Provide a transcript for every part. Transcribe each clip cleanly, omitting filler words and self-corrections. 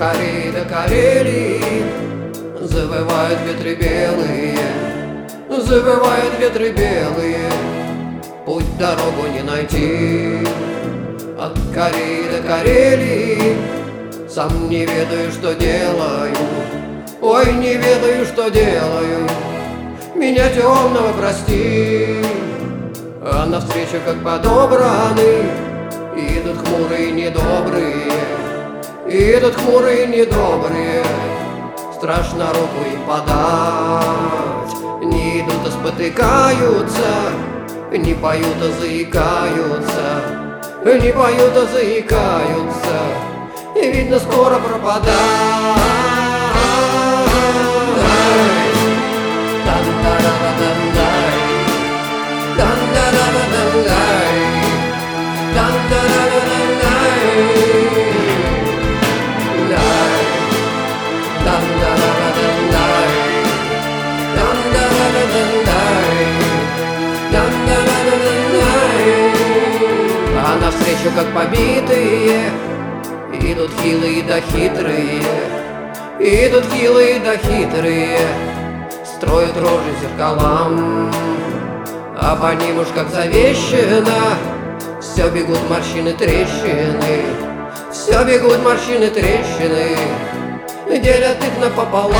Кореи до Карелии завывают ветры белые, завывают ветры белые. Путь дорогу не найти. От Кореи до Карелии сам не ведаю, что делаю. Ой, не ведаю, что делаю. Меня темного прости. А навстречу, как подобраны, идут хмурые недобрые, идут хмурые недобрые. Страшно руку им подать. Не идут, а спотыкаются, не поют, а заикаются, не поют, а заикаются. И видно, скоро пропадать. А навстречу, как побитые, идут хилые да хитрые, идут хилые да хитрые. Строят рожи зеркалам, а по ним уж как завещено все бегут морщины трещины, все бегут морщины трещины, делят их напополам.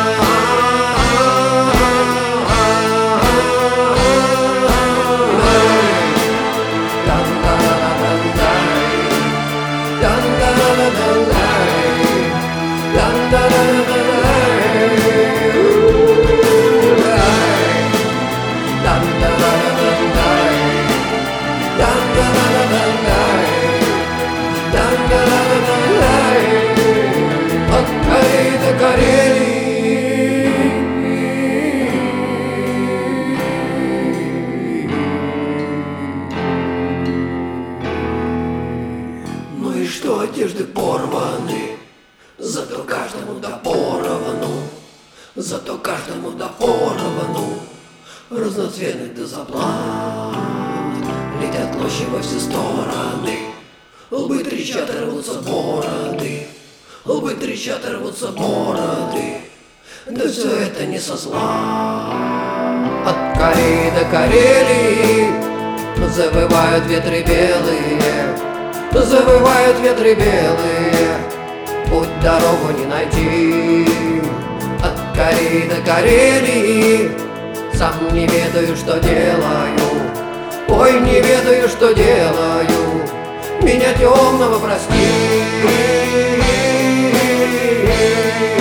Ну и что одежды порваны, зато каждому да поровну, зато каждому да поровну. Разноцветных до заплат летят клочья во все стороны. Лбы трещат и рвутся бороды, лбы трещат и рвутся бороды. Да все это не со зла. От Кореи до Карелии завывают ветры белые, завывают ветры белые. Путь дорогу не найти. От Кореи до Карелии сам не ведаю, что делаю. Ой, не ведаю, что делаю. Меня темного прости.